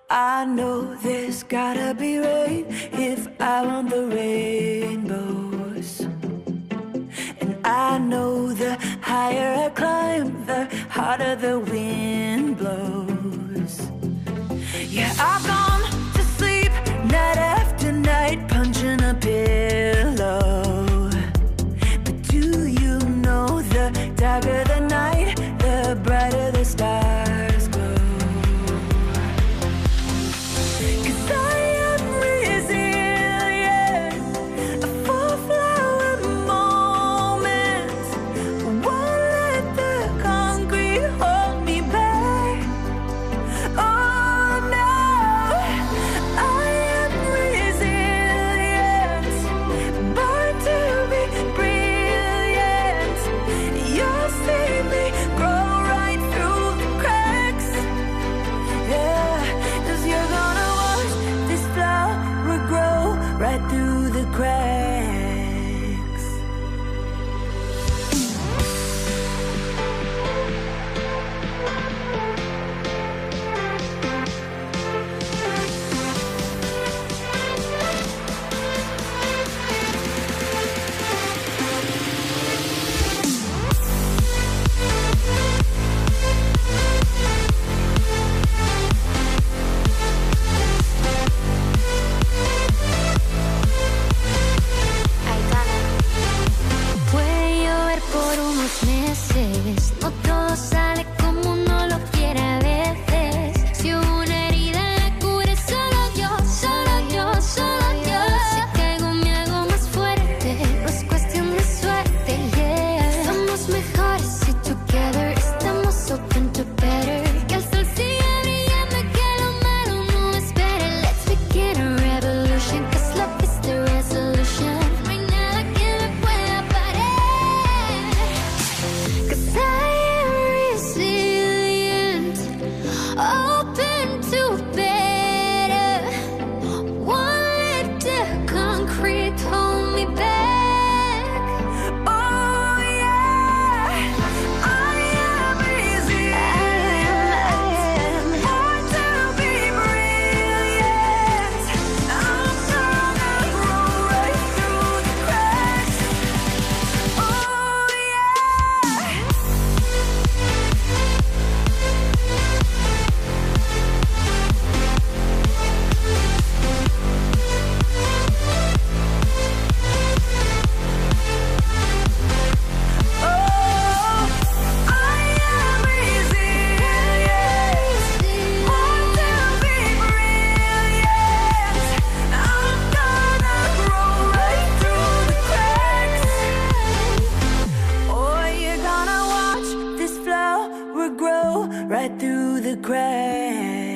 I know there's gotta be rain if I want the rainbows. And I know the higher I climb, the harder the wind blows. Yeah, I've gone to sleep night after night, punching a pillow. But do you know the darker the night, the brighter the stars glow? Grow right through the cracks.